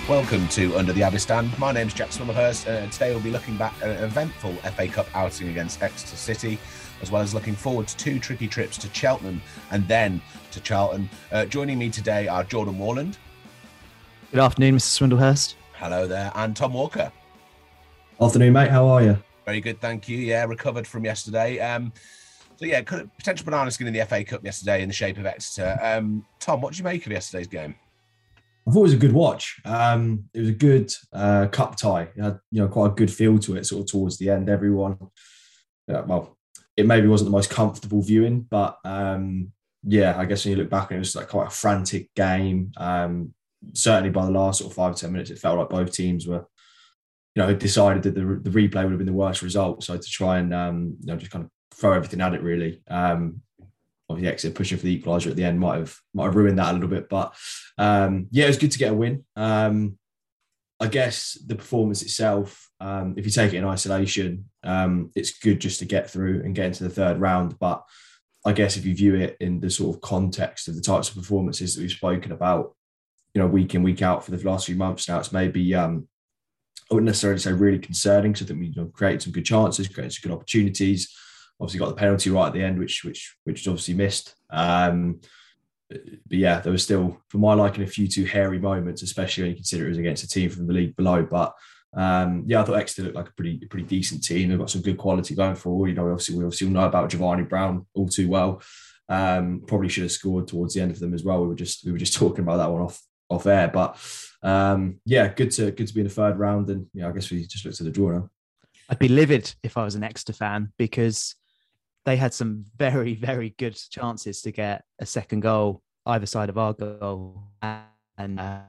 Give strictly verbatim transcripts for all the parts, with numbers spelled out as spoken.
Welcome to Under the Abbey Stand. My name's Jack Swimmerhurst, and today we'll be looking back at an eventful F A Cup outing against Exeter City, as well as looking forward to two tricky trips to Cheltenham and then to Charlton. Uh, joining me today are Jordan Warland. Good afternoon, Mister Swindlehurst. Hello there. And Tom Walker. Afternoon, mate. How are you? Very good, thank you. Yeah, recovered from yesterday. Um, so yeah, potential banana skin in the F A Cup yesterday in the shape of Exeter. Um, Tom, what did you make of yesterday's game? I thought it was a good watch. Um, it was a good uh, cup tie. It had, you know, quite a good feel to it sort of towards the end. Everyone, yeah, well, it maybe wasn't the most comfortable viewing, but um, yeah, I guess when you look back, it was like quite a frantic game. Um, certainly by the last sort of five or ten minutes, it felt like both teams were, you know, had decided that the, the replay would have been the worst result. So to try and, um, you know, just kind of throw everything at it really. Um, Obviously, Exeter pushing for the equaliser at the end might have might have ruined that a little bit, but um, yeah, it was good to get a win. Um, I guess the performance itself, um, if you take it in isolation, um, it's good just to get through and get into the third round. But I guess if you view it in the sort of context of the types of performances that we've spoken about, you know, week in, week out for the last few months now, it's maybe um, I wouldn't necessarily say really concerning, because I think we, you know, created some good chances, created some good opportunities. Obviously got the penalty right at the end, which which which obviously missed. Um, but yeah, there was still, for my liking, a few too hairy moments, especially when you consider it was against a team from the league below. But um, yeah, I thought Exeter looked like a pretty pretty decent team. They've got some good quality going forward. You know, obviously we obviously all know about Giovanni Brown all too well. Um, probably should have scored towards the end of them as well. We were just we were just talking about that one off off air. But um, yeah, good to good to be in the third round. And yeah, I guess we just looked at the draw now. I'd be livid if I was an Exeter fan, because they had some very, very good chances to get a second goal either side of our goal. And uh,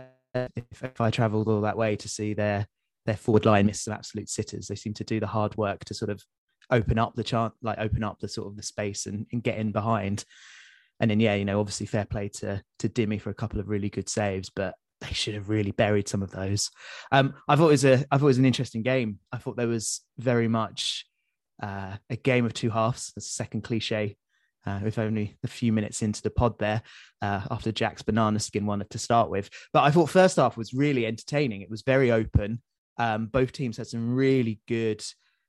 if, if I travelled all that way to see their their forward line miss some absolute sitters, they seem to do the hard work to sort of open up the chance, like open up the sort of the space and, and get in behind. And then, yeah, you know, obviously fair play to to Dimmy for a couple of really good saves, but they should have really buried some of those. Um, I thought it was a I thought it was an interesting game. I thought there was very much Uh, a game of two halves. That's a second cliche. Uh, with only a few minutes into the pod there, uh, after Jack's banana skin one to start with. But I thought first half was really entertaining. It was very open. Um, both teams had some really good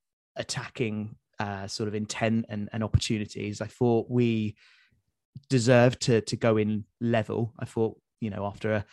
attacking uh, sort of intent and, and opportunities. I thought we deserved to to go in level. I thought, you know, after a,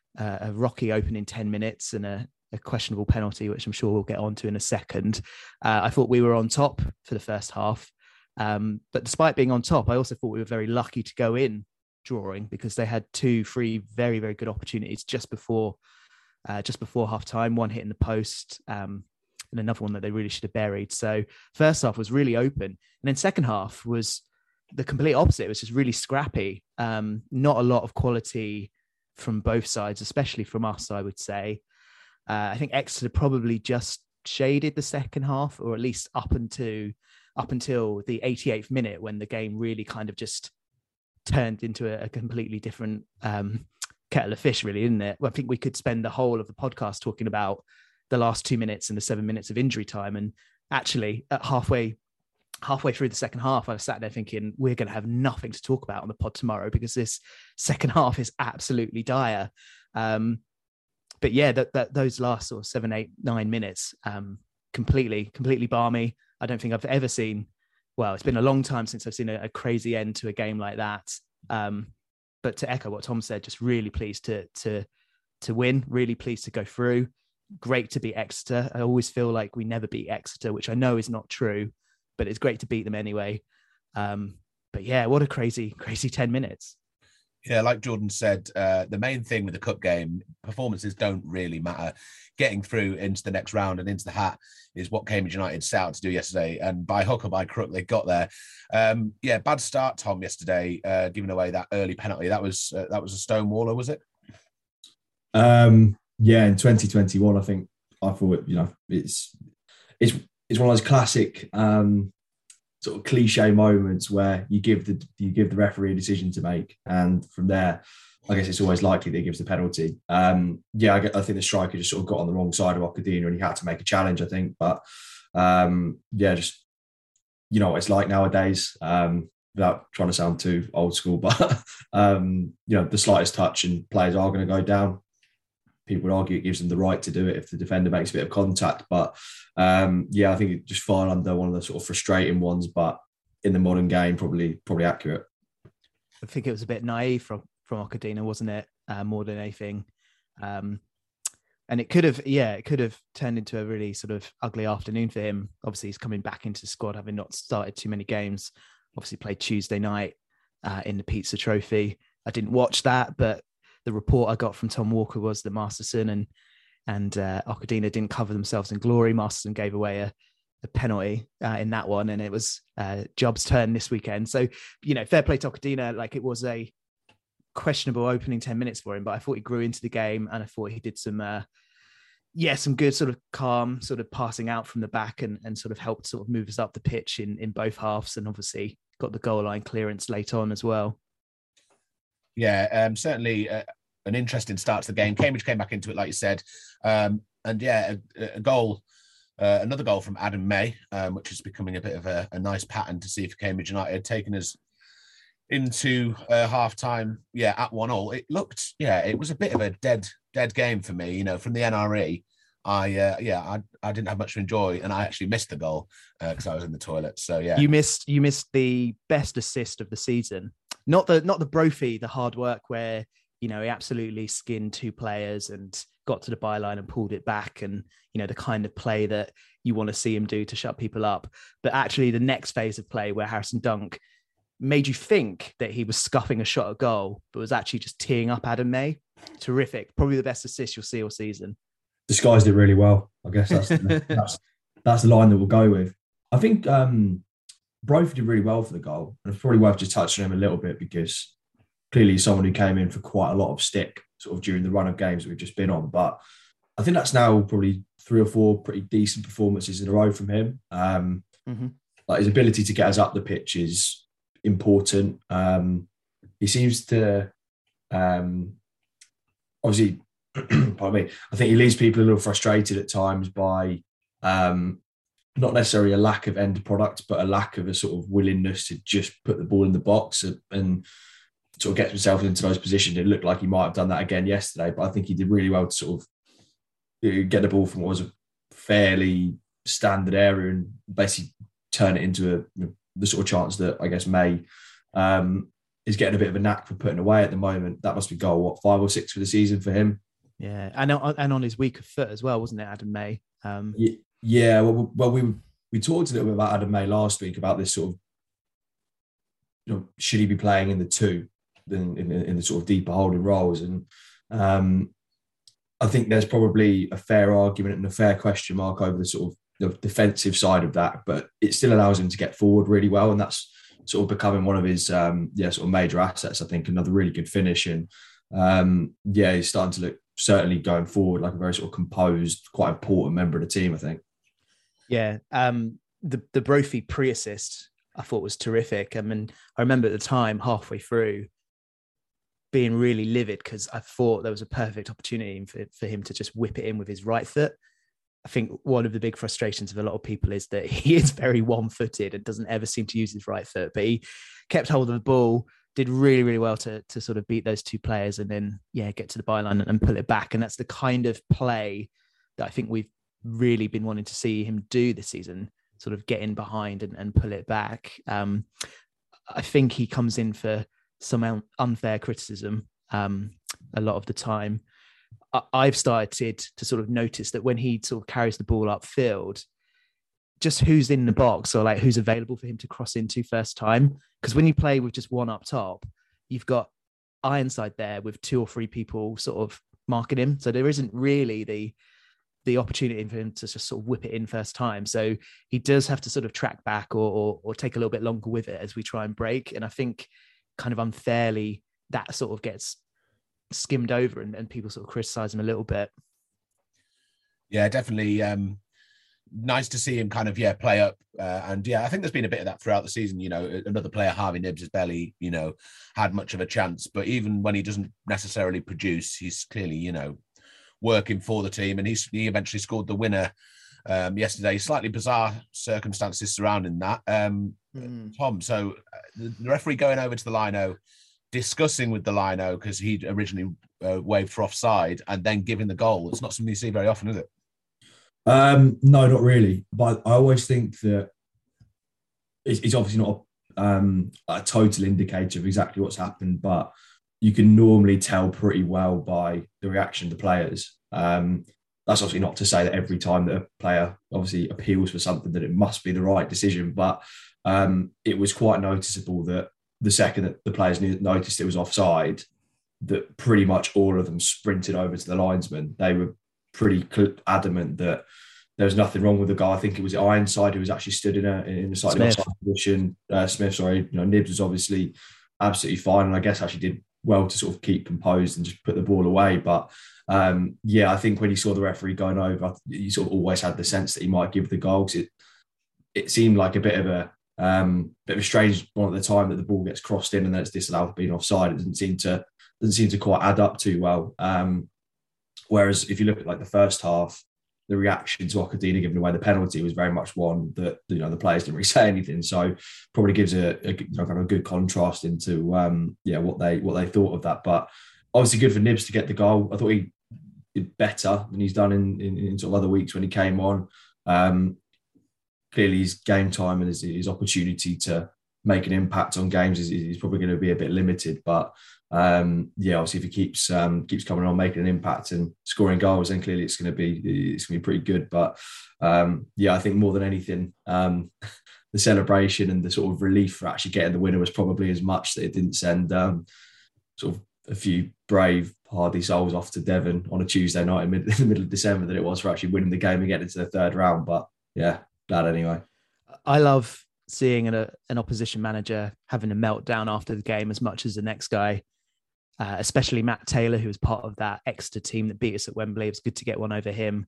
a rocky opening ten minutes and a a questionable penalty, which I'm sure we'll get onto in a second. Uh, I thought we were on top for the first half. Um, but despite being on top, I also thought we were very lucky to go in drawing, because they had two, three very, very good opportunities just before uh, just before half time, one hit in the post um, and another one that they really should have buried. So first half was really open. And then second half was the complete opposite. It was just really scrappy. Um, not a lot of quality from both sides, especially from us, I would say. Uh, I think Exeter probably just shaded the second half, or at least up until up until the eighty-eighth minute, when the game really kind of just turned into a, a completely different um, kettle of fish, really, isn't it? Well, I think we could spend the whole of the podcast talking about the last two minutes and the seven minutes of injury time. And actually, at halfway halfway through the second half, I was sat there thinking, we're going to have nothing to talk about on the pod tomorrow, because this second half is absolutely dire. Um, But yeah, that, that those last sort of seven, eight, nine minutes, um, completely, completely balmy. I don't think I've ever seen. Well, it's been a long time since I've seen a, a crazy end to a game like that. Um, but to echo what Tom said, just really pleased to to to win. Really pleased to go through. Great to beat Exeter. I always feel like we never beat Exeter, which I know is not true, but it's great to beat them anyway. Um, but yeah, what a crazy, crazy ten minutes. Yeah, like Jordan said, uh, the main thing with the cup game, performances don't really matter. Getting through into the next round and into the hat is what Cambridge United set out to do yesterday. And by hook or by crook, they got there. Um, yeah, bad start, Tom, yesterday, uh, giving away that early penalty. That was uh, that was a stonewaller, was it? Um, yeah, in twenty twenty-one, I think I thought, you know, it's it's it's one of those classic um, sort of cliche moments where you give the you give the referee a decision to make, and from there, I guess it's always likely that he gives the penalty. Um, yeah, I, I think the striker just sort of got on the wrong side of Okadina, and he had to make a challenge, I think. But um, yeah, just you know what it's like nowadays. Um, without trying to sound too old school, but um, you know, the slightest touch and players are going to go down. people would argue it gives them the right to do it if the defender makes a bit of contact. But um, yeah, I think it just fell under one of the sort of frustrating ones, but in the modern game, probably probably accurate. I think it was a bit naive from from Ocadina, wasn't it? Uh, more than anything. Um, and it could have, yeah, it could have turned into a really sort of ugly afternoon for him. Obviously, he's coming back into the squad, having not started too many games. Obviously, played Tuesday night uh, in the Pizza Trophy. I didn't watch that, but the report I got from Tom Walker was that Masterson and and uh, Ocadina didn't cover themselves in glory. Masterson gave away a, a penalty uh, in that one, and it was uh, Job's turn this weekend. So, you know, fair play to Ocadina. Like, it was a questionable opening ten minutes for him, but I thought he grew into the game, and I thought he did some, uh, yeah, some good sort of calm sort of passing out from the back, and, and sort of helped sort of move us up the pitch in, in both halves, and obviously got the goal line clearance late on as well. Yeah, um, certainly uh, an interesting start to the game. Cambridge came back into it, like you said, um, and yeah, a, a goal, uh, another goal from Adam May, um, which is becoming a bit of a, a nice pattern to see for Cambridge United, taking us into uh, half time, yeah, at one all. It looked, yeah, it was a bit of a dead, dead game for me. You know, from the N R E, I, uh, yeah, I, I didn't have much to enjoy, and I actually missed the goal because uh, I was in the toilet. So yeah, you missed, you missed the best assist of the season. Not the, not the Brophy, the hard work where, you know, he absolutely skinned two players and got to the byline and pulled it back, and, you know, the kind of play that you want to see him do to shut people up. But actually, the next phase of play where Harrison Dunk made you think that he was scuffing a shot at goal, but was actually just teeing up Adam May. Terrific. Probably the best assist you'll see all season. Disguised it really well. I guess that's the, that's, that's the line that we'll go with. I think um, Brophy did really well for the goal. And it's probably worth just touching on him a little bit, because clearly he's someone who came in for quite a lot of stick sort of during the run of games that we've just been on. But I think that's now probably three or four pretty decent performances in a row from him. Um, mm-hmm. Like, his ability to get us up the pitch is important. Um, he seems to um, obviously, pardon me, I think he leaves people a little frustrated at times by um, not necessarily a lack of end product, but a lack of a sort of willingness to just put the ball in the box and, and sort of get himself into those positions. It looked like he might have done that again yesterday, but I think he did really well to sort of get the ball from what was a fairly standard area and basically turn it into a the sort of chance that I guess May um, is getting a bit of a knack for putting away at the moment. That must be goal, what, five or six for the season for him? Yeah, and and on his weaker foot as well, wasn't it, Adam May? Um, yeah, yeah, well, well, we we talked a little bit about Adam May last week, about this sort of, you know, should he be playing in the two, in, in, in the sort of deeper holding roles? And um, I think there's probably a fair argument and a fair question mark over the sort of the defensive side of that, but it still allows him to get forward really well, and that's sort of becoming one of his um, yeah sort of major assets. I think another really good finish, and um, yeah, he's starting to look, certainly going forward, like a very sort of composed, quite important member of the team, I think. Yeah, um, the the Brophy pre-assist I thought was terrific. I mean, I remember at the time, halfway through, being really livid because I thought there was a perfect opportunity for, for him to just whip it in with his right foot. I think one of the big frustrations of a lot of people is that he is very one-footed and doesn't ever seem to use his right foot, but he kept hold of the ball, did really, really well to, to sort of beat those two players and then, yeah, get to the byline and, and pull it back. And that's the kind of play that I think we've really been wanting to see him do this season, sort of get in behind and, and pull it back. Um, I think he comes in for some unfair criticism um, a lot of the time. I've started to sort of notice that when he sort of carries the ball upfield, just who's in the box or like who's available for him to cross into first time. Because when you play with just one up top, you've got Ironside there with two or three people sort of marking him. So there isn't really the the opportunity for him to just sort of whip it in first time. So he does have to sort of track back or, or, or take a little bit longer with it as we try and break. And I think kind of unfairly that sort of gets skimmed over and, and people sort of criticize him a little bit. Yeah, definitely. Um, nice to see him kind of, yeah, play up. Uh, and yeah, I think there's been a bit of that throughout the season. You know, another player, Harvey Nibbs, has barely, you know, had much of a chance. But even when he doesn't necessarily produce, he's clearly, you know, working for the team. And he's, he eventually scored the winner um, yesterday. Slightly bizarre circumstances surrounding that. Um, mm. Tom, so the referee going over to the lino, discussing with the lino, because he'd originally uh, waved for offside and then giving the goal. It's not something you see very often, is it? Um, no, not really. But I always think that it's, it's obviously not a, um, a total indicator of exactly what's happened, but you can normally tell pretty well by the reaction of the players. Um, that's obviously not to say that every time that a player obviously appeals for something that it must be the right decision, but um, it was quite noticeable that the second that the players noticed it was offside, that pretty much all of them sprinted over to the linesman. They were pretty adamant that there was nothing wrong with the guy. I think it was Ironside who was actually stood in a in a slightly offside position. Uh, Smith, sorry, you know, Nibs was obviously absolutely fine, and I guess actually did well to sort of keep composed and just put the ball away. But um, yeah, I think when you saw the referee going over, you sort of always had the sense that he might give the goal, because it it seemed like a bit of a um, bit of a strange one at the time that the ball gets crossed in and then it's disallowed for being offside. It doesn't seem to doesn't seem to quite add up too well. Um, whereas if you look at like the first half, the reaction to Okadina giving away the penalty was very much one that, you know, the players didn't really say anything. So probably gives a, a you know, kind of a good contrast into um, yeah what they what they thought of that. But obviously good for Nibs to get the goal. I thought he did better than he's done in, in, in sort of other weeks when he came on. Um, clearly his game time and his, his opportunity to make an impact on games is, is probably going to be a bit limited. But um, yeah, obviously if he keeps um, keeps coming on, making an impact and scoring goals, then clearly it's going to be it's going to be pretty good. But um, yeah, I think more than anything, um, the celebration and the sort of relief for actually getting the winner was probably as much that it didn't send um, sort of a few brave, hardy souls off to Devon on a Tuesday night in, mid- in the middle of December than it was for actually winning the game and getting into the third round. But yeah, glad anyway. I love seeing an, a, an opposition manager having a meltdown after the game as much as the next guy, uh, especially Matt Taylor, who was part of that Exeter team that beat us at Wembley. It was good to get one over him.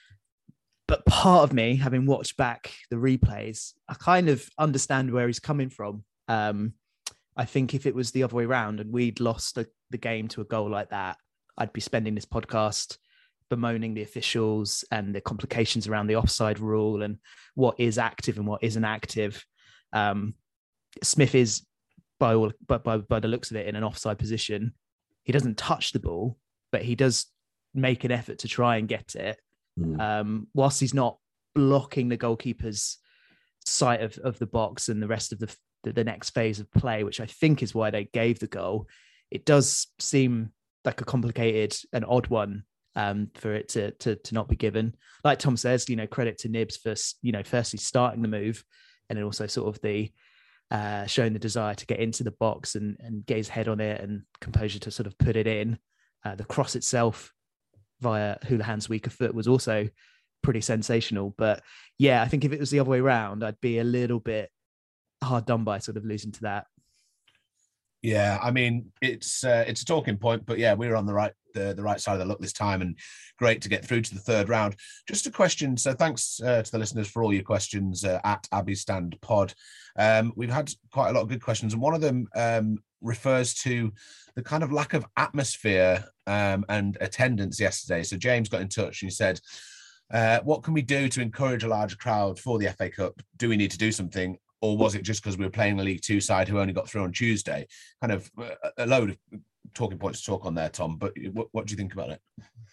But part of me, having watched back the replays, I kind of understand where he's coming from. Um, I think if it was the other way around and we'd lost the, the game to a goal like that, I'd be spending this podcast bemoaning the officials and the complications around the offside rule and what is active and what isn't active. Um, Smith is, by, all, by, by, by the looks of it, in an offside position. He doesn't touch the ball, but he does make an effort to try and get it. Mm. Um, whilst he's not blocking the goalkeeper's sight of, of the box and the rest of the, the, the next phase of play, which I think is why they gave the goal, it does seem like a complicated and odd one um, for it to, to to not be given. Like Tom says, you know, credit to Nibs for, you know, firstly starting the move and then also sort of the uh, showing the desire to get into the box and, and get his head on it and composure to sort of put it in. Uh, the cross itself via Houlihan's weaker foot was also pretty sensational. But yeah, I think if it was the other way around, I'd be a little bit hard done by sort of losing to that. Yeah, I mean, it's uh, it's a talking point, but yeah, we were on the right the, the right side of the luck this time, and great to get through to the third round. Just a question. So thanks uh, to the listeners for all your questions uh, at Abbey Stand Pod. Um, we've had quite a lot of good questions, and one of them um, refers to the kind of lack of atmosphere um, and attendance yesterday. So James got in touch and he said, uh, what can we do to encourage a larger crowd for the F A Cup? Do we need to do something? Or was it just because we were playing a League Two side who only got through on Tuesday? Kind of a load of talking points to talk on there, Tom. But what, what do you think about it?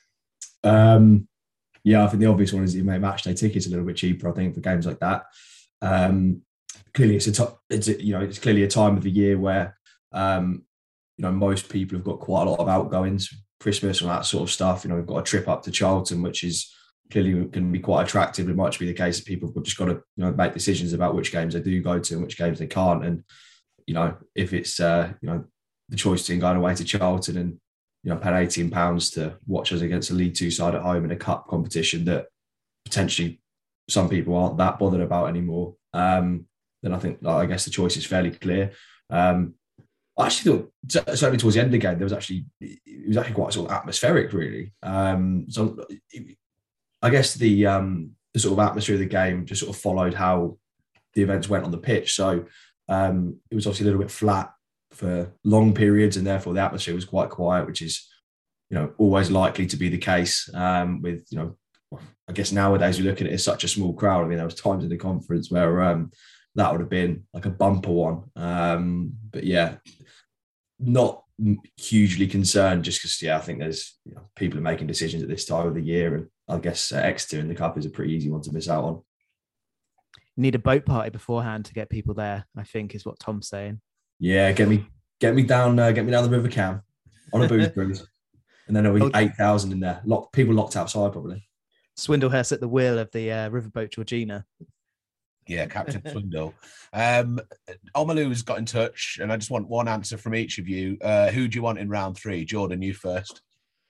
Um, yeah, I think the obvious one is you make match day tickets a little bit cheaper. I think for games like that. Um, clearly, it's a t- it's a, you know it's clearly a time of the year where um, you know most people have got quite a lot of outgoings, Christmas and that sort of stuff. You know, we've got a trip up to Charlton, which is clearly going to be quite attractive. It might be the case that people have just got to, you know, make decisions about which games they do go to and which games they can't. And, you know, if it's, uh, you know, the choice between going away to Charlton and, you know, paying eighteen pounds to watch us against a League Two side at home in a cup competition that potentially some people aren't that bothered about anymore, um, then I think, I guess the choice is fairly clear. Um, I actually thought, certainly towards the end of the game, there was actually, it was actually quite sort of atmospheric, really. Um, so, it, I guess the um, the sort of atmosphere of the game just sort of followed how the events went on the pitch. So um, it was obviously a little bit flat for long periods, and therefore the atmosphere was quite quiet, which is, you know, always likely to be the case um, with, you know, I guess nowadays we look at it as such a small crowd. I mean, there was times in the conference where um, that would have been like a bumper one. Um, but yeah, not hugely concerned, just because yeah, I think there's you know, people are making decisions at this time of the year, and I guess uh, Exeter in the cup is a pretty easy one to miss out on. Need a boat party beforehand to get people there, I think, is what Tom's saying. Yeah, get me get me down, uh, get me down the River Cam on a booze cruise, and then there'll be eight thousand in there. Lock, people locked outside probably. Swindlehurst at the wheel of the uh, riverboat Georgina. Yeah, Captain Swindle. Um, Omalu's got in touch, and I just want one answer from each of you. Uh, who do you want in round three? Jordan, you first.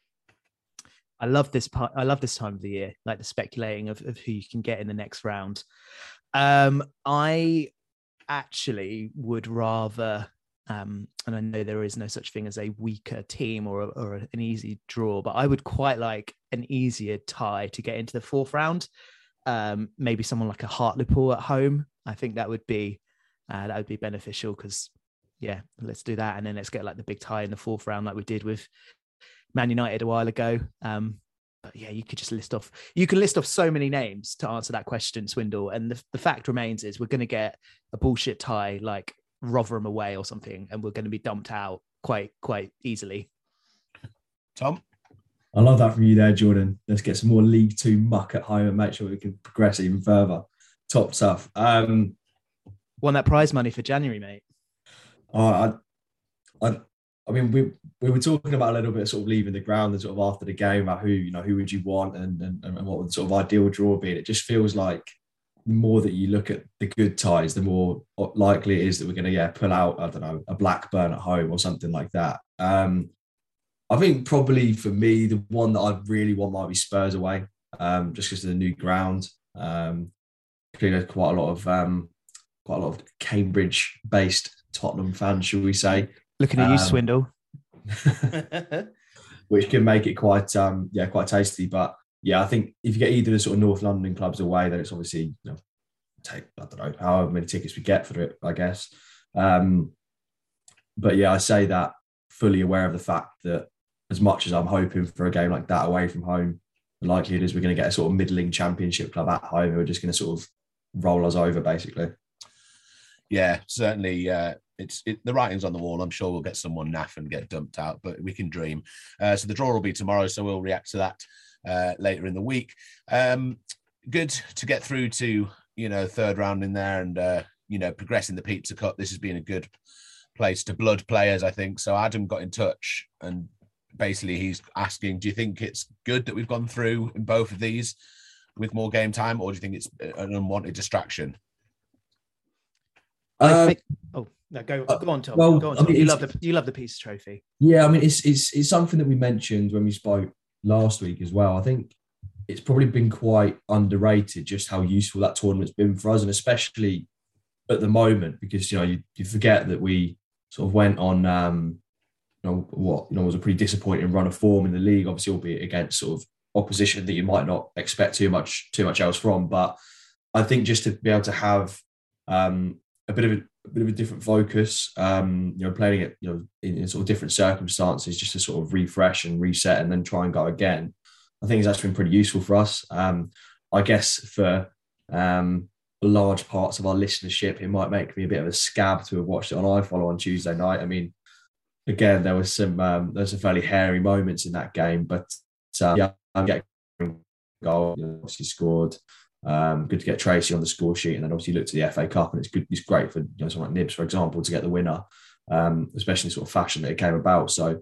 I love this part. I love this time of the year, like the speculating of, of who you can get in the next round. Um, I actually would rather, um, and I know there is no such thing as a weaker team or, or an easy draw, but I would quite like an easier tie to get into the fourth round. Um, maybe someone like a Hartlepool at home. I think that would be uh, that would be beneficial because, yeah, let's do that, and then let's get like the big tie in the fourth round, like we did with Man United a while ago. Um, but yeah, you could just list off. You can list off so many names to answer that question, Swindle. And the, the fact remains is we're going to get a bullshit tie like Rotherham away or something, and we're going to be dumped out quite quite easily. Tom. I love that from you there, Jordan. Let's get some more League Two muck at home and make sure we can progress even further. Top stuff. Um, Won that prize money for January, mate. Oh, I, I, I mean, we we were talking about a little bit of sort of leaving the ground and sort of after the game about who you know who would you want and and, and what would sort of ideal draw be. And it just feels like the more that you look at the good ties, the more likely it is that we're going to yeah pull out I don't know a Blackburn at home or something like that. Um, I think probably for me, the one that I really want might be Spurs away, um, just because of the new ground. Um, clearly, there's quite a lot of um, quite a lot of Cambridge-based Tottenham fans, should we say? Looking at um, you, Swindle, which can make it quite um, yeah quite tasty. But yeah, I think if you get either the sort of North London clubs away, then it's obviously you know take I don't know however many tickets we get for it, I guess. Um, but yeah, I say that fully aware of the fact that, as much as I'm hoping for a game like that away from home, the likelihood is we're going to get a sort of middling championship club at home who are just going to sort of roll us over, basically. Yeah, certainly. Uh, it's it, the writing's on the wall. I'm sure we'll get someone naff and get dumped out, but we can dream. Uh, so the draw will be tomorrow, so we'll react to that uh, later in the week. Um, good to get through to, you know, third round in there and, uh, you know, progress in the Pizza Cup. This has been a good place to blood players, I think. So Adam got in touch and basically he's asking, do you think it's good that we've gone through in both of these with more game time, or do you think it's an unwanted distraction? Uh, think, oh no, go go on, Tom. Well, go on, Tom. I mean, you love the you love the Peace Trophy. Yeah, I mean, it's it's it's something that we mentioned when we spoke last week as well. I think it's probably been quite underrated just how useful that tournament's been for us, and especially at the moment because you know you, you forget that we sort of went on um, you know what you know was a pretty disappointing run of form in the league, obviously albeit against sort of opposition that you might not expect too much too much else from. But I think just to be able to have um, a bit of a, a bit of a different focus, um, you know, playing it, you know, in, in sort of different circumstances, just to sort of refresh and reset and then try and go again. I think that's been pretty useful for us. Um, I guess for um, large parts of our listenership, it might make me a bit of a scab to have watched it on iFollow on Tuesday night. I mean, again, there was some um, there was some fairly hairy moments in that game, but uh, yeah, I'm getting goal. You know, obviously scored. Um, good to get Tracy on the score sheet, and then obviously look to the F A Cup, and it's good. It's great for you know someone like Nibs, for example, to get the winner, um, especially in sort of fashion that it came about. So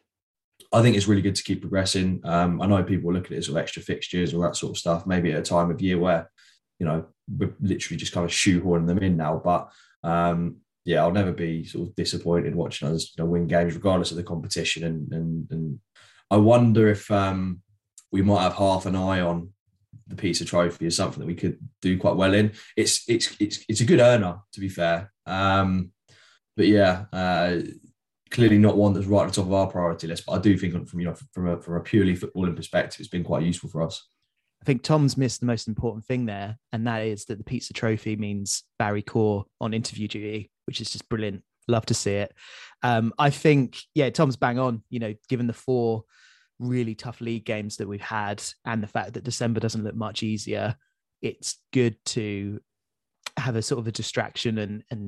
I think it's really good to keep progressing. Um, I know people look at it as sort of extra fixtures or that sort of stuff, maybe at a time of year where you know we're literally just kind of shoehorning them in now. But um, yeah, I'll never be sort of disappointed watching us you know, win games regardless of the competition. And and and I wonder if um, we might have half an eye on the Pizza Trophy is something that we could do quite well in. It's it's it's it's a good earner, to be fair. Um, but yeah, uh, clearly not one that's right at the top of our priority list. But I do think from you know from a from a purely footballing perspective, it's been quite useful for us. I think Tom's missed the most important thing there, and that is that the Pizza Trophy means Barry Core on interview duty, which is just brilliant. Love to see it. Um, I think, yeah, Tom's bang on. You know, given the four really tough league games that we've had and the fact that December doesn't look much easier, it's good to have a sort of a distraction and and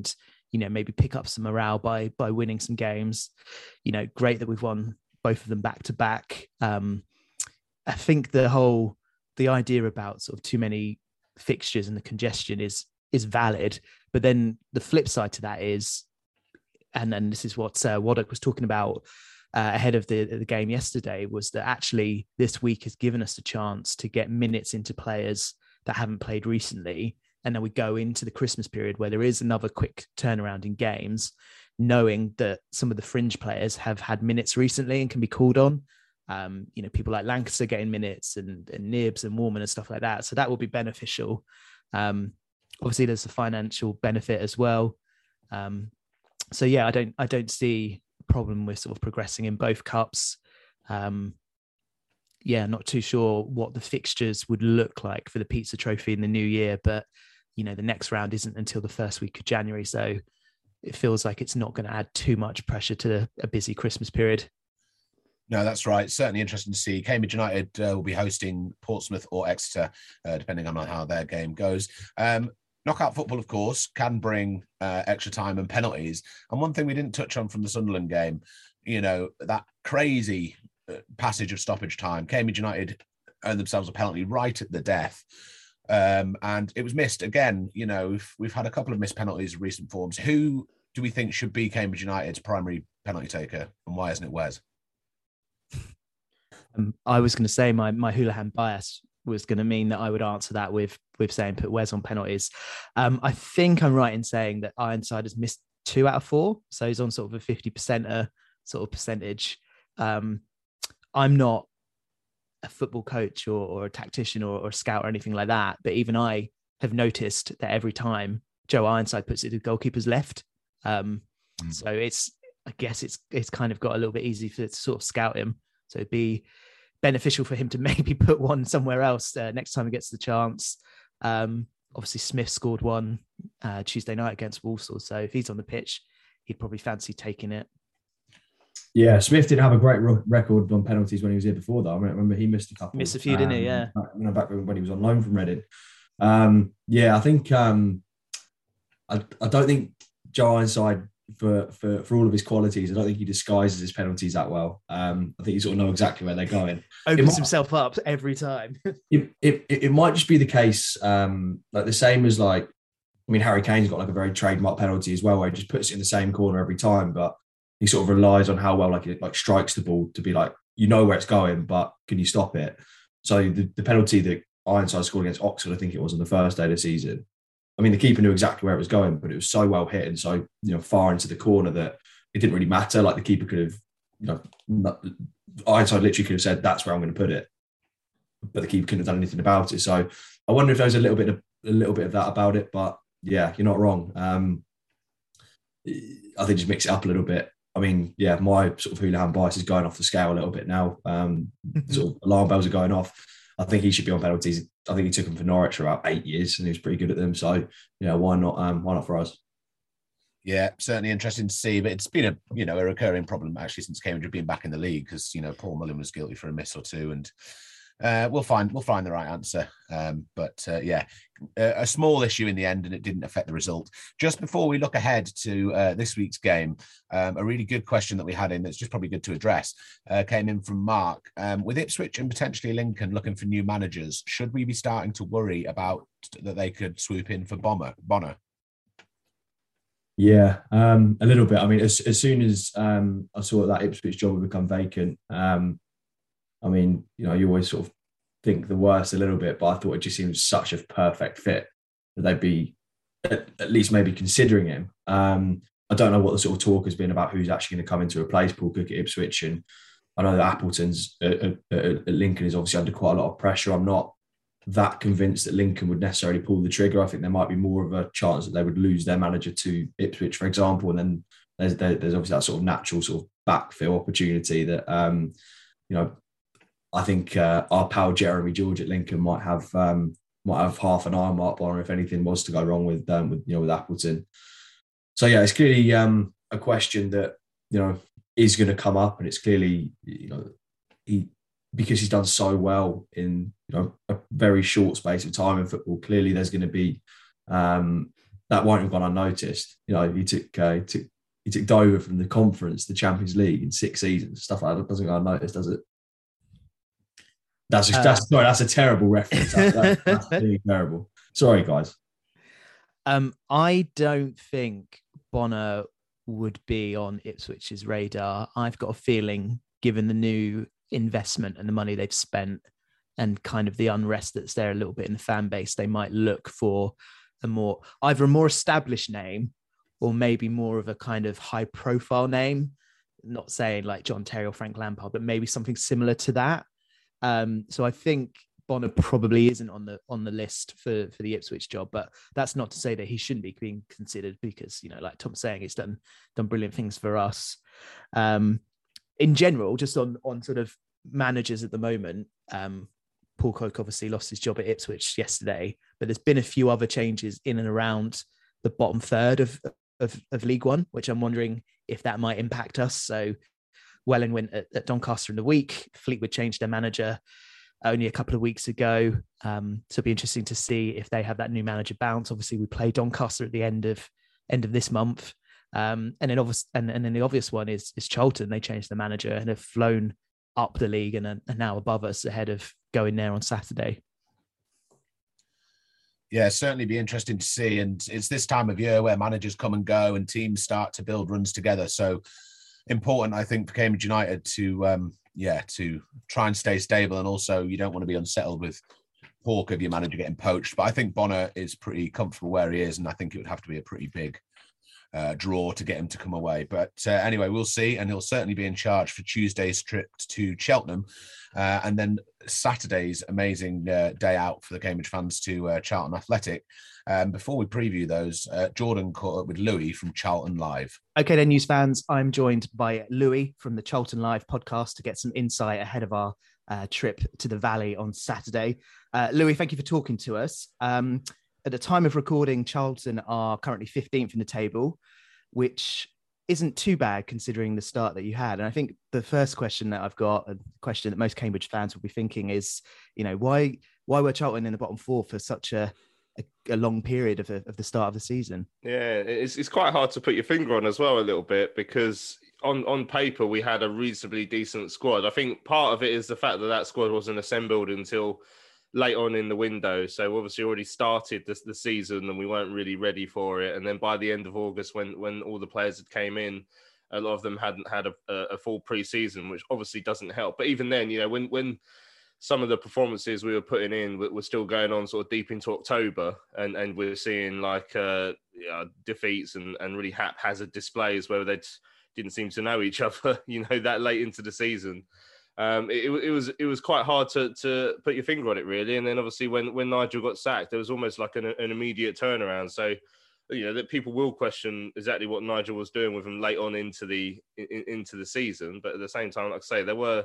you know, maybe pick up some morale by by winning some games. You know, great that we've won both of them back to back. Um, I think the whole the idea about sort of too many fixtures and the congestion is is valid, but then the flip side to that is, and then this is what uh, Waddock was talking about uh, ahead of the the game yesterday, was that actually this week has given us a chance to get minutes into players that haven't played recently. And then we go into the Christmas period where there is another quick turnaround in games, knowing that some of the fringe players have had minutes recently and can be called on. Um, you know, people like Lancaster getting minutes and, and Nibs and Warman and stuff like that. So that will be beneficial. Um, obviously, there's a financial benefit as well. Um, so yeah, I don't I don't see a problem with sort of progressing in both cups. Um, yeah, not too sure what the fixtures would look like for the Pizza Trophy in the new year, but you know, the next round isn't until the first week of January, so it feels like it's not going to add too much pressure to a busy Christmas period. No, that's right. Certainly interesting to see. Cambridge United uh, will be hosting Portsmouth or Exeter, uh, depending on how their game goes. Um, knockout football, of course, can bring uh, extra time and penalties. And one thing we didn't touch on from the Sunderland game, you know, that crazy passage of stoppage time. Cambridge United earned themselves a penalty right at the death. Um, and it was missed again. You know, we've, we've had a couple of missed penalties in recent forms. Who do we think should be Cambridge United's primary penalty taker, and why isn't it Wes? Um, I was going to say my my Houlihan bias was going to mean that I would answer that with with saying put Wes on penalties. Um, I think I'm right in saying that Ironside has missed two out of four, so he's on sort of a fifty percent sort of percentage. Um, I'm not a football coach or, or a tactician or, or a scout or anything like that, but even I have noticed that every time Joe Ironside puts it to the goalkeeper's left. Um, mm. So it's, I guess it's it's kind of got a little bit easy for to sort of scout him. So it'd be beneficial for him to maybe put one somewhere else uh, next time he gets the chance. Um, obviously, Smith scored one uh, Tuesday night against Walsall, so if he's on the pitch, he'd probably fancy taking it. Yeah, Smith did have a great record on penalties when he was here before, though. I remember he missed a couple. Missed a few, um, didn't he? Yeah. Back, back when he was on loan from Reading. Um, yeah, I think um, I, I don't think Joe Ironside, for, for for all of his qualities, I don't think he disguises his penalties that well. Um, I think he sort of knows exactly where they're going. Opens might, himself up every time. it, it it might just be the case, um, like the same as like, I mean, Harry Kane's got like a very trademark penalty as well, where he just puts it in the same corner every time, but he sort of relies on how well like it like strikes the ball to be like, you know where it's going, but can you stop it? So the, the penalty that Ironside scored against Oxford, I think it was on the first day of the season. I mean, the keeper knew exactly where it was going, but it was so well hit and so, you know, far into the corner that it didn't really matter. Like the keeper could have, you know, not, Ironside literally could have said, that's where I'm going to put it. But the keeper couldn't have done anything about it. So I wonder if there's a little bit of a little bit of that about it. But yeah, you're not wrong. Um, I think just mix it up a little bit. I mean, yeah, my sort of Houlihan bias is going off the scale a little bit now. Um, sort of alarm bells are going off. I think he should be on penalties. I think he took them for Norwich for about eight years and he was pretty good at them. So, yeah, why not? Um, why not for us? Yeah, certainly interesting to see. But it's been a you know a recurring problem actually since Cambridge have been back in the league because you know Paul Mullin was guilty for a miss or two, and uh, we'll find we'll find the right answer. Um, but uh, yeah, a, a small issue in the end, and it didn't affect the result. Just before we look ahead to uh, this week's game, um, a really good question that we had in that's just probably good to address uh, came in from Mark. Um, with Ipswich and potentially Lincoln looking for new managers, should we be starting to worry about that they could swoop in for Bomber Bonner? Yeah, um, a little bit. I mean, as, as soon as um, I saw that Ipswich job would become vacant, um, I mean, you know, you always sort of think the worst a little bit, but I thought it just seemed such a perfect fit that they'd be at, at least maybe considering him. Um, I don't know what the sort of talk has been about who's actually going to come in to replace Paul Cook at Ipswich. And I know that Appleton's at, at, at Lincoln is obviously under quite a lot of pressure. I'm not that convinced that Lincoln would necessarily pull the trigger. I think there might be more of a chance that they would lose their manager to Ipswich, for example. And then there's, there, there's obviously that sort of natural sort of backfill opportunity that, um, you know, I think uh, our pal Jeremy George at Lincoln might have um, might have half an eye mark on if anything was to go wrong with um, with you know with Appleton. So yeah, it's clearly um, a question that you know is going to come up, and it's clearly you know he because he's done so well in you know a very short space of time in football. Clearly, there's going to be um, that won't have gone unnoticed. You know, he took uh, he took he took over from the conference, the Champions League in six seasons. Stuff like that doesn't go unnoticed, does it? That's just, uh, that's sorry, that's a terrible reference. That, that, that's really terrible. Sorry, guys. Um, I don't think Bonner would be on Ipswich's radar. I've got a feeling, given the new investment and the money they've spent and kind of the unrest that's there a little bit in the fan base, they might look for a more, either a more established name or maybe more of a kind of high profile name. Not saying like John Terry or Frank Lampard, but maybe something similar to that. Um, so I think Bonner probably isn't on the on the list for, for the Ipswich job, but that's not to say that he shouldn't be being considered, because, you know, like Tom's saying, he's done done brilliant things for us. Um, in general, just on on sort of managers at the moment, um, Paul Coke obviously lost his job at Ipswich yesterday, but there's been a few other changes in and around the bottom third of of, of League One, which I'm wondering if that might impact us. So Welling went at, at Doncaster in the week. Fleetwood changed their manager only a couple of weeks ago. Um, so it'll be interesting to see if they have that new manager bounce. Obviously, we play Doncaster at the end of end of this month. Um, and then obvious, and, and then the obvious one is is Charlton. They changed the manager and have flown up the league and are now above us ahead of going there on Saturday. Yeah, certainly be interesting to see. And it's this time of year where managers come and go and teams start to build runs together. So important, I think, for Cambridge United to, um, yeah, to try and stay stable. And also, you don't want to be unsettled with talk of your manager getting poached. But I think Bonner is pretty comfortable where he is. And I think it would have to be a pretty big uh, draw to get him to come away. But uh, anyway, we'll see. And he'll certainly be in charge for Tuesday's trip to Cheltenham. Uh, and then Saturday's amazing uh, day out for the Cambridge fans to uh, Charlton Athletic. Um, before we preview those, uh, Jordan caught up with Louis from Charlton Live. Okay, then, news fans, I'm joined by Louis from the Charlton Live podcast to get some insight ahead of our uh, trip to the Valley on Saturday. Uh, Louis, thank you for talking to us. Um, at the time of recording, Charlton are currently fifteenth in the table, which isn't too bad considering the start that you had. And I think the first question that I've got, a question that most Cambridge fans will be thinking is, you know, why why were Charlton in the bottom four for such a a, a long period of, a, of the start of the season? Yeah, it's it's quite hard to put your finger on as well a little bit, because on, on paper we had a reasonably decent squad. I think part of it is the fact that that squad wasn't assembled until late on in the window. So obviously already started the, the season and we weren't really ready for it. And then by the end of August, when when all the players had came in, a lot of them hadn't had a, a full pre-season, which obviously doesn't help. But even then, you know, when when some of the performances we were putting in were still going on sort of deep into October, and, and we're seeing like uh, yeah, defeats and, and really haphazard displays where they didn't seem to know each other, you know, that late into the season. Um, it, it was it was quite hard to to put your finger on it, really. And then obviously when, when Nigel got sacked, there was almost like an, an immediate turnaround. So, you know, that people will question exactly what Nigel was doing with them late on into the in, into the season. But at the same time, like I say, there were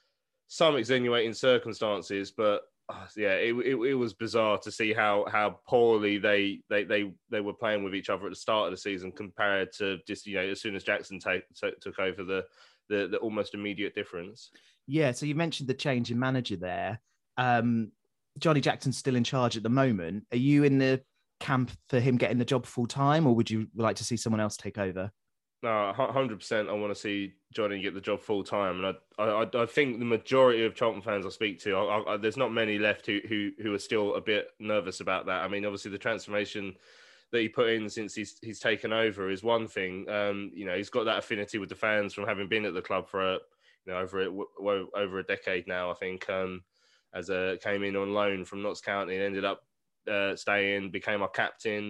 some extenuating circumstances. But uh, yeah, it, it it was bizarre to see how how poorly they they they they were playing with each other at the start of the season compared to just, you know, as soon as Jackson take, t- took over the, the the almost immediate difference. Yeah, so you mentioned the change in manager there. Um, Johnny Jackson's still in charge at the moment. Are you in the camp for him getting the job full time, or would you like to see someone else take over? No, one hundred percent I want to see Johnny get the job full time. And I, I I think the majority of Charlton fans I speak to, I, I, there's not many left who, who who are still a bit nervous about that. I mean, obviously the transformation that he put in since he's he's taken over is one thing. Um, you know, he's got that affinity with the fans from having been at the club for a You know, over it, over a decade now, I think, um, as a came in on loan from Notts County and ended up uh, staying, became our captain,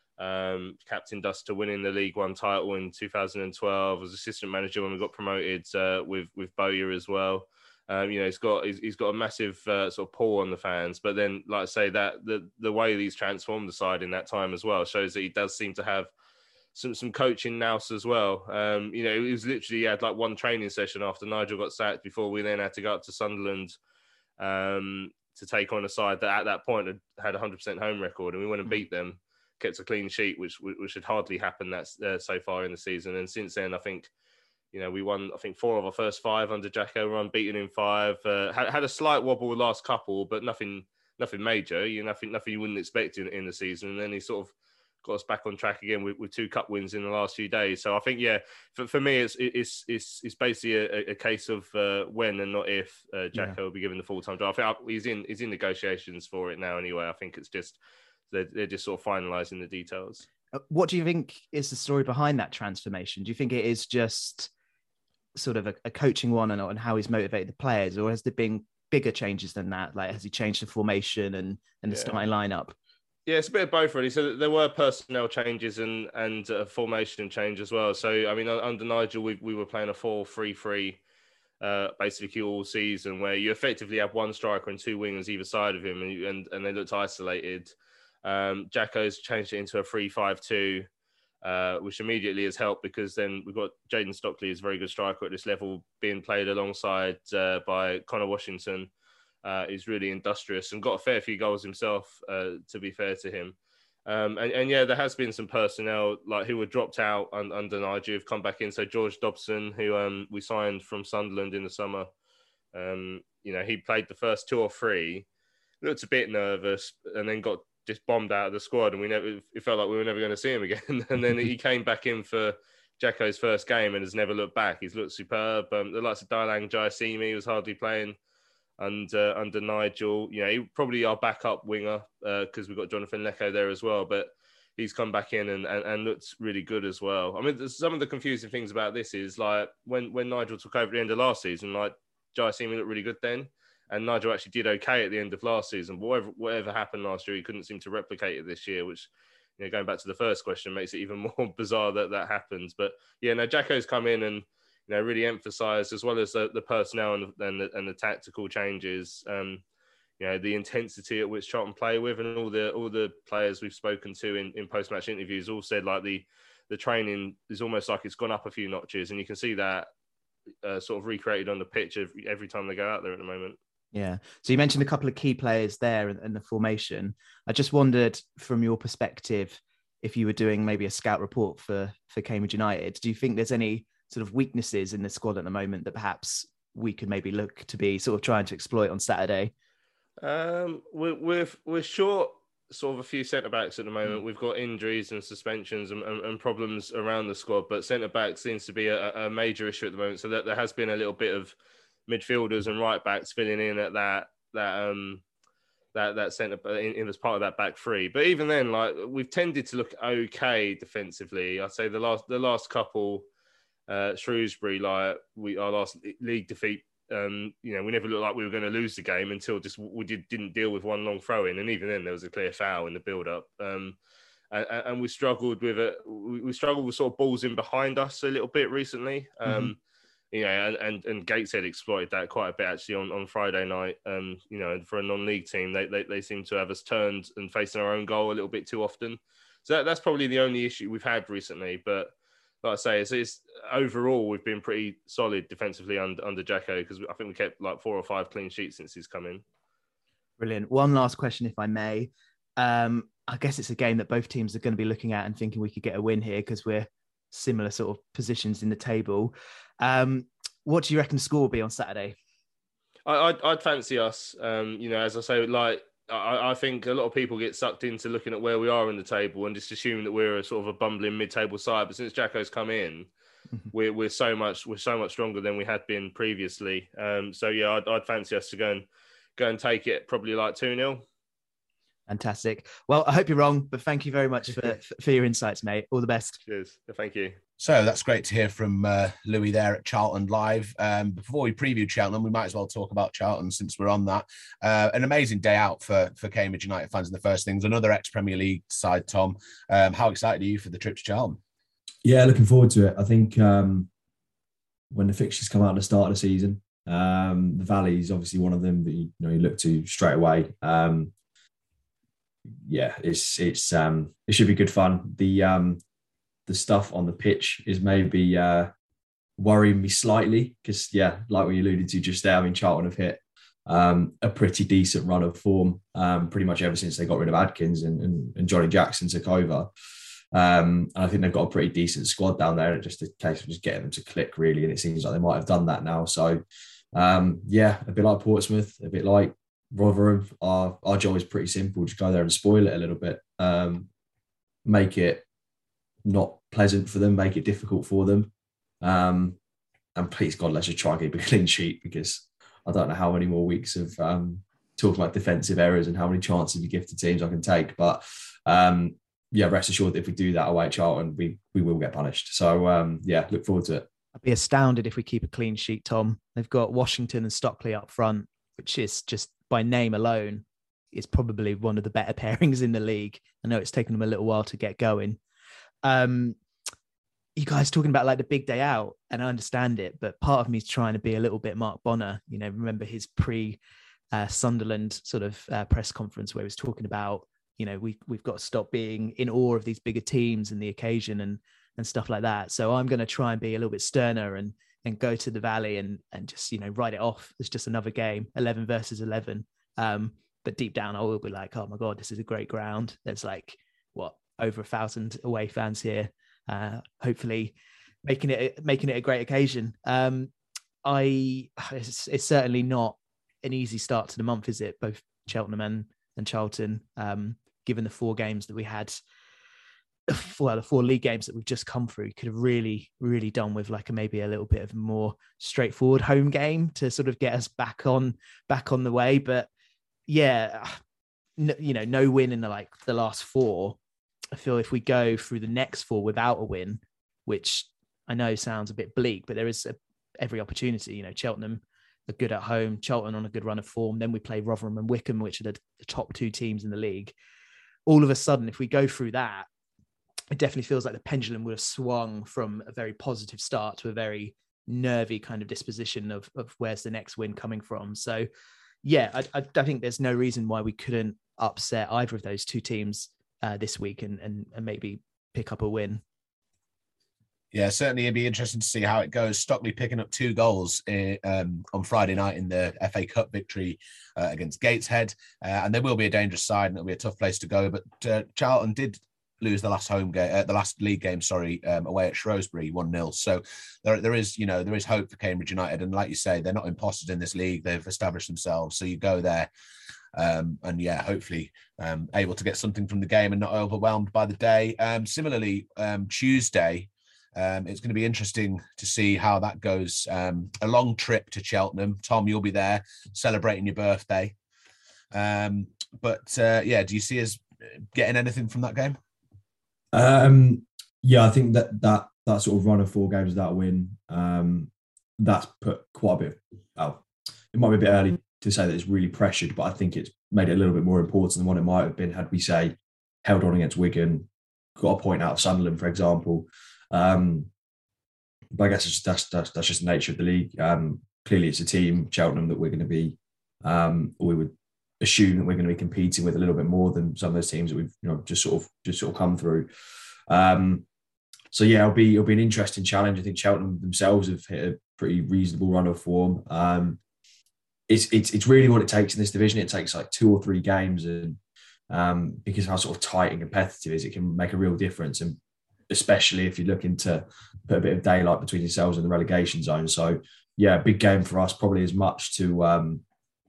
um, captained us to winning the League One title in two thousand twelve. Was assistant manager when we got promoted uh, with with Bowyer as well. Um, you know, he's got he's, he's got a massive uh, sort of pull on the fans. But then, like I say, that the the way he's transformed the side in that time as well shows that he does seem to have some some coaching nous as well. Um, you know, it was literally, he had like one training session after Nigel got sacked before we then had to go up to Sunderland um, to take on a side that at that point had had a one hundred percent home record, and we went and beat them, kept a clean sheet, which which had hardly happened that uh, so far in the season. And since then, I think, you know, we won, I think, four of our first five under Jacko, were unbeaten in five. Uh, had, had a slight wobble the last couple, but nothing nothing major. You know, nothing nothing you wouldn't expect in, in the season. And then he sort of got us back on track again with, with two cup wins in the last few days. So I think, yeah, for, for me, it's it's it's it's basically a, a case of uh, when and not if uh, Jacko yeah. will be given the full time job. I think he's in he's in negotiations for it now anyway. I think it's just they're, they're just sort of finalising the details. What do you think is the story behind that transformation? Do you think it is just sort of a, a coaching one and, and how he's motivated the players, or has there been bigger changes than that? Like, has he changed the formation and, and the yeah. starting lineup? Yeah, it's a bit of both, really. So there were personnel changes and and a formation change as well. So, I mean, under Nigel, we, we were playing a four three three uh, basically all season, where you effectively have one striker and two wingers either side of him, and you, and, and they looked isolated. Um, Jacko's changed it into a three five two, uh, which immediately has helped because then we've got Jayden Stockley, who's a very good striker at this level, being played alongside uh, by Connor Washington. Uh, he's really industrious and got a fair few goals himself, uh, to be fair to him. Um, and, and yeah, there has been some personnel like who were dropped out un, under Nigel who've come back in. So George Dobson, who um, we signed from Sunderland in the summer, um, you know, he played the first two or three, looked a bit nervous, and then got just bombed out of the squad, and we never. It felt like we were never going to see him again. And then he came back in for Jacko's first game and has never looked back. He's looked superb. Um, the likes of Dailang Jayasimi was hardly playing. And uh, under Nigel, you know, he probably our backup winger because uh, we've got Jonathan Leko there as well. But he's come back in and, and, and looks really good as well. I mean, some of the confusing things about this is like when, when Nigel took over at the end of last season, like Jayasimi looked really good then. And Nigel actually did okay at the end of last season. But whatever, whatever happened last year, he couldn't seem to replicate it this year, which, you know, going back to the first question, makes it even more bizarre that that happens. But yeah, no, Jacko's come in and, you know, really emphasised, as well as the, the personnel and, and, the, and the tactical changes, um, you know, the intensity at which Charlton play with, and all the all the players we've spoken to in, in post-match interviews all said like the the training is almost like it's gone up a few notches, and you can see that uh, sort of recreated on the pitch every, every time they go out there at the moment. Yeah. So you mentioned a couple of key players there in, in the formation. I just wondered, from your perspective, if you were doing maybe a scout report for for Cambridge United, do you think there's any sort of weaknesses in the squad at the moment that perhaps we could maybe look to be sort of trying to exploit on Saturday? Um, we're, we're, we're short sort of a few centre-backs at the moment. We've got injuries and suspensions and, and, and problems around the squad, but centre-back seems to be a, a major issue at the moment. So that there has been a little bit of midfielders and right-backs filling in at that, that, um, that, that centre in, in as part of that back three. But even then, like, we've tended to look okay defensively. I'd say the last, the last couple, Uh, Shrewsbury, like we our last league defeat, um, you know, we never looked like we were going to lose the game until just we did, didn't deal with one long throw in, and even then there was a clear foul in the build up. Um, and, and we struggled with it. We, we struggled with sort of balls in behind us a little bit recently. Um, mm-hmm. You know, and, and and Gateshead exploited that quite a bit actually on, on Friday night. Um, you know, for a non-league team, they, they they seem to have us turned and facing our own goal a little bit too often. So that, that's probably the only issue we've had recently, but. Like I say, it's, it's overall we've been pretty solid defensively under under Jacko, because I think we kept like four or five clean sheets since he's come in. Brilliant. One last question, if I may. Um, I guess it's a game that both teams are going to be looking at and thinking we could get a win here because we're similar sort of positions in the table. Um, what do you reckon the score will be on Saturday? I, I'd, I'd fancy us. Um, you know, as I say, like. I, I think a lot of people get sucked into looking at where we are in the table and just assume that we're a sort of a bumbling mid-table side. But since Jacko's come in, mm-hmm. we're we're so much we're so much stronger than we had been previously. Um, so yeah, I'd, I'd fancy us to go and go and take it probably like two nil. Fantastic. Well, I hope you're wrong, but thank you very much for for your insights, mate. All the best. Cheers. Thank you. So that's great to hear from uh, Louis there at Charlton Live. Um, before we preview Charlton, we might as well talk about Charlton since we're on that. Uh, an amazing day out for, for Cambridge United fans in the first things. Another ex-Premier League side, Tom. Um, how excited are you for the trip to Charlton? Yeah, looking forward to it. I think um, when the fixtures come out at the start of the season, um, the Valley is obviously one of them that you, you know you look to straight away. Um, yeah, it's it's um, it should be good fun. The um, the stuff on the pitch is maybe uh, worrying me slightly because, yeah, like we alluded to just there, I mean, Charlton have hit um, a pretty decent run of form um, pretty much ever since they got rid of Adkins and, and, and Johnny Jackson took over. Um, and I think they've got a pretty decent squad down there. It's just a case of just getting them to click, really. And it seems like they might have done that now. So, um, yeah, a bit like Portsmouth, a bit like Rotherham. Our, our job is pretty simple. Just go there and spoil it a little bit. Um, make it not pleasant for them, make it difficult for them. Um, and please God, let's just try and keep a clean sheet, because I don't know how many more weeks of um, talking about defensive errors and how many chances we give to teams I can take. But um, yeah, rest assured that if we do that away at Charlton, we we will get punished. So um, yeah, look forward to it. I'd be astounded if we keep a clean sheet, Tom. They've got Washington and Stockley up front, which is just by name alone is probably one of the better pairings in the league. I know it's taken them a little while to get going. Um, you guys talking about like the big day out, and I understand it, but part of me is trying to be a little bit Mark Bonner. You know, remember his pre uh, Sunderland sort of uh, press conference where he was talking about, you know, we we've got to stop being in awe of these bigger teams and the occasion and and stuff like that. So I'm going to try and be a little bit sterner and and go to the Valley and and just, you know, write it off as just another game, eleven versus eleven. Um, but deep down, I will be like, oh my God, this is a great ground. There's like, what, over a thousand away fans here. Uh, hopefully making it making it a great occasion. Um, I it's, it's certainly not an easy start to the month, is it? Both Cheltenham and, and Charlton, um, given the four games that we had, well, the four league games that we've just come through, could have really, really done with like a, maybe a little bit of a more straightforward home game to sort of get us back on back on the way. But yeah, no, you know, no win in the like the last four. I feel if we go through the next four without a win, which I know sounds a bit bleak, but there is a, every opportunity. You know, Cheltenham are good at home, Charlton on a good run of form. Then we play Rotherham and Wycombe, which are the, the top two teams in the league. All of a sudden, if we go through that, it definitely feels like the pendulum would have swung from a very positive start to a very nervy kind of disposition of, of where's the next win coming from. So, yeah, I, I, I think there's no reason why we couldn't upset either of those two teams uh, this week and, and and maybe pick up a win. Yeah, certainly it'd be interesting to see how it goes. Stockley picking up two goals in, um, on Friday night in the F A Cup victory uh, against Gateshead. Uh, and they will be a dangerous side and it'll be a tough place to go. But uh, Charlton did lose the last home game, uh, the last league game, sorry, um, away at Shrewsbury, one nil. So there, there is, you know, there is hope for Cambridge United. And like you say, they're not imposters in this league. They've established themselves. So you go there um, and yeah, hopefully um, able to get something from the game and not overwhelmed by the day. Um, similarly, um, Tuesday, um, it's going to be interesting to see how that goes. Um, a long trip to Cheltenham. Tom, you'll be there celebrating your birthday. Um, but uh, yeah, do you see us getting anything from that game? Um, yeah, I think that that that sort of run of four games without a win, um, that's put quite a bit. Well, it might be a bit early to say that it's really pressured, but I think it's made it a little bit more important than what it might have been had we, say, held on against Wigan, got a point out of Sunderland, for example. Um, but I guess it's, that's, that's that's just the nature of the league. Um, clearly, it's a team, Cheltenham, that we're going to be, um, or we would assume that we're going to be competing with a little bit more than some of those teams that we've, you know, just sort of just sort of come through. Um, so yeah, it'll be it'll be an interesting challenge. I think Cheltenham themselves have hit a pretty reasonable run of form. Um, it's it's it's really what it takes in this division. It takes like two or three games, and um, because of how sort of tight and competitive it is, it can make a real difference. And especially if you're looking to put a bit of daylight between yourselves and the relegation zone. So yeah, big game for us, probably as much to um,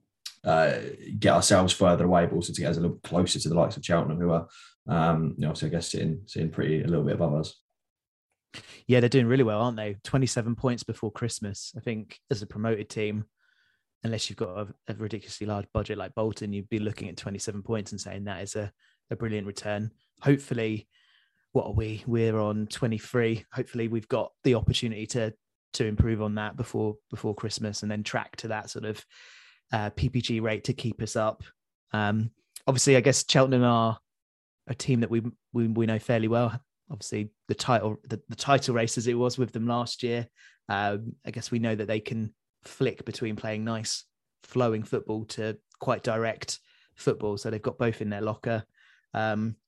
uh, get ourselves further away, but also to get us a little closer to the likes of Cheltenham, who are, um, you know, so I guess sitting, sitting pretty a little bit above us. Yeah, they're doing really well, aren't they? twenty-seven points before Christmas. I think as a promoted team, unless you've got a, a ridiculously large budget like Bolton, you'd be looking at twenty-seven points and saying that is a, a brilliant return. Hopefully, what are we? We're on twenty-three. Hopefully we've got the opportunity to to improve on that before before Christmas and then track to that sort of uh, P P G rate to keep us up. Um, obviously, I guess Cheltenham are a team that we we, we know fairly well. Obviously, the title the, the title race as it was with them last year. Um, I guess we know that they can flick between playing nice flowing football to quite direct football. So they've got both in their locker. Um,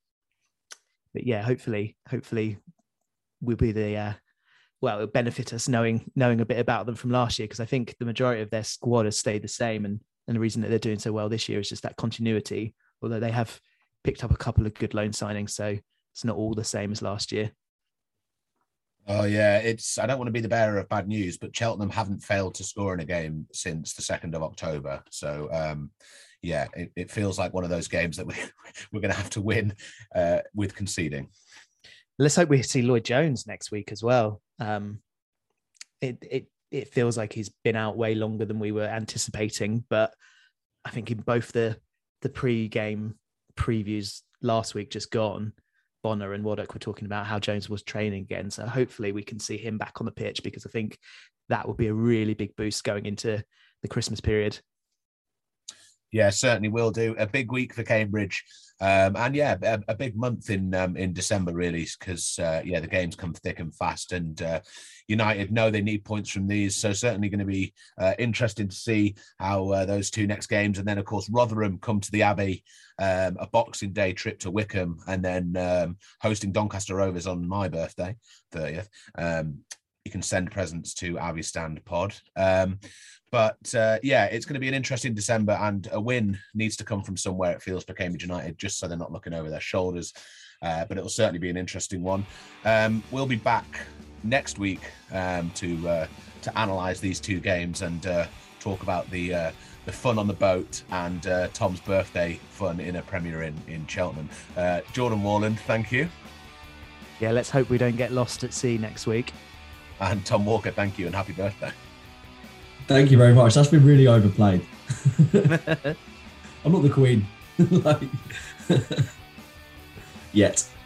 But yeah, hopefully, hopefully we'll be the, uh, well, it'll benefit us knowing knowing a bit about them from last year, because I think the majority of their squad has stayed the same. And, and the reason that they're doing so well this year is just that continuity, although they have picked up a couple of good loan signings. So it's not all the same as last year. Oh, yeah, it's. I don't want to be the bearer of bad news, but Cheltenham haven't failed to score in a game since the second of October. So, um, yeah, it, it feels like one of those games that we, we're going to have to win uh, with conceding. Let's hope we see Lloyd Jones next week as well. Um, it it it feels like he's been out way longer than we were anticipating, but I think in both the the pre-game previews last week just gone, Bonner and Waddock were talking about how Jones was training again. So hopefully we can see him back on the pitch, because I think that would be a really big boost going into the Christmas period. Yeah, certainly will do. A big week for Cambridge. Um, and yeah, a, a big month in um, in December, really, because, uh, yeah, the games come thick and fast. And uh, United know they need points from these. So certainly going to be uh, interesting to see how uh, those two next games. And then, of course, Rotherham come to the Abbey, um, a Boxing Day trip to Wickham, and then um, hosting Doncaster Rovers on my birthday, thirtieth. Um, you can send presents to Abbey Stand Pod. Um, But uh, yeah, it's going to be an interesting December, and a win needs to come from somewhere, it feels, for Cambridge United, just so they're not looking over their shoulders. Uh, but it'll certainly be an interesting one. Um, we'll be back next week um, to uh, to analyse these two games and uh, talk about the uh, the fun on the boat and uh, Tom's birthday fun in a Premier Inn in Cheltenham. Uh, Jordan Warland, thank you. Yeah, let's hope we don't get lost at sea next week. And Tom Walker, thank you and happy birthday. Thank you very much. That's been really overplayed. I'm not the Queen. like, yet.